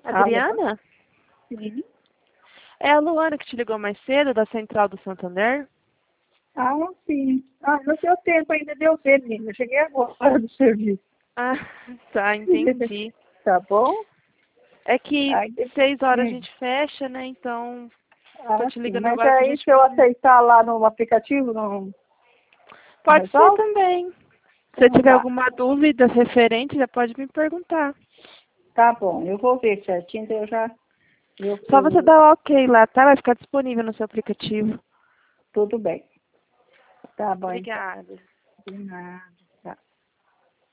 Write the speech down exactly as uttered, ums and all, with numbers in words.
Adriana? Sim. É a Luana que te ligou mais cedo, da Central do Santander? Ah, sim. Ah, não deu tempo ainda de eu ver, menina. Eu cheguei agora do serviço. Ah, tá, entendi. Tá bom? É que Aí, de- seis horas a hum. gente fecha, né? Então, tô Ah, te sim. ligando Mas agora pra aí, gente se eu poder... aceitar lá no aplicativo, não, não Pode ser resolve? também. Se você Então tiver tá. alguma dúvida referente, já pode me perguntar. Tá bom. Eu vou ver certinho, daí eu já... Eu, Só você eu, dar o ok lá, tá? Vai ficar disponível no seu aplicativo. tudo bem. Tá bom, então. Obrigada. De nada.